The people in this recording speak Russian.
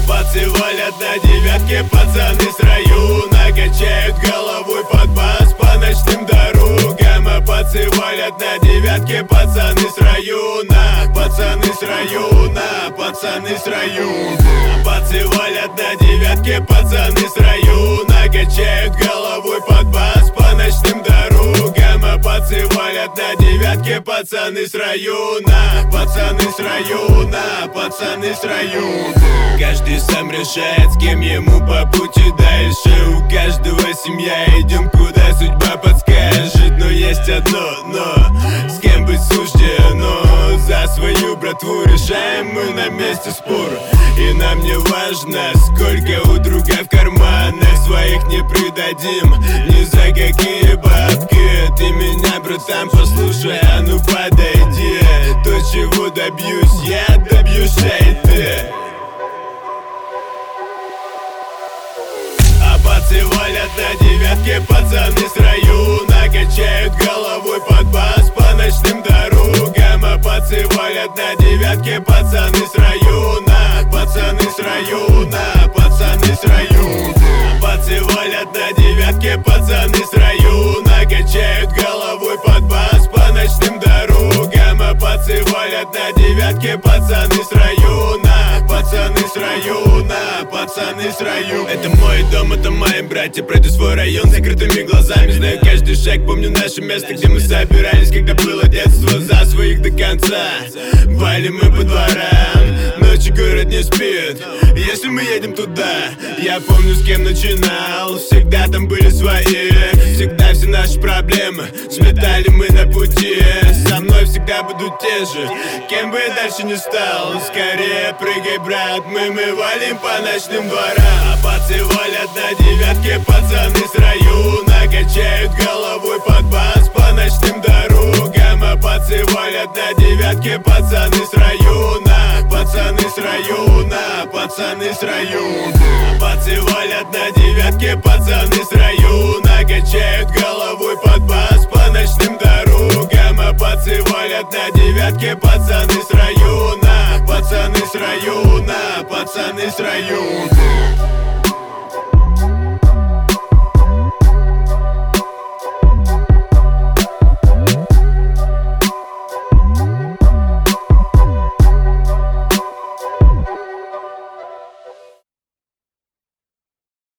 Пацы валят на девятке, пацаны с района качают головой под бас по ночным дорогам. А пацы валят на девятке, пацаны с района, пацаны с района, пацаны с района. Пацы валят на девятке, пацаны с района качают головой под бас по ночным дорогам. А пацы валят на девятке, пацаны с района, пацаны с района, пацаны с района. Каждый сам решает, с кем ему по пути дальше. У каждого семья, идем куда судьба подскажет. Но есть одно но, с кем быть суждено. За свою братву решаем мы на месте спор. И нам не важно, сколько у друга в карманах. Своих не предадим ни за какие бабки. Ты меня, братан, послушай, а ну подойди. То, чего добьюсь я, добьюсь и ты. А пацы валят на девятке, пацаны с района качают головой под бас по ночным дорогам. А пацы валят на девятке, пацаны с района, пацаны с района, пацаны с района. Пацы валят на девятке, пацаны с района качают головой под бас по ночным дорогам. А пацы валят на девятке, пацаны с района, пацаны с района, пацаны с района. Это мой дом, это мои братья. Пройду свой район закрытыми глазами. Знаю каждый шаг, помню наше место, где мы собирались, когда было детство. За своих до конца валим мы по дворам. Ночью город не спит, если мы едем туда. Я помню, с кем начинал, всегда там были свои. Всегда все наши проблемы сметали мы на пути. Со мной всегда будут те же, кем бы я дальше не стал. Скорее прыгай, брат, мы валим по ночным дворам. А пацы валят на девятке, пацаны с района качают головой под бас по ночным дорогам. А пацы валят на девятке, пацаны с района, пацаны с района, пацаны с района. Пацы валят на девятке, пацаны с района качают головой под бас по ночным дорогам. А пацы валят на девятке, пацаны с района, пацаны с района, пацаны с района.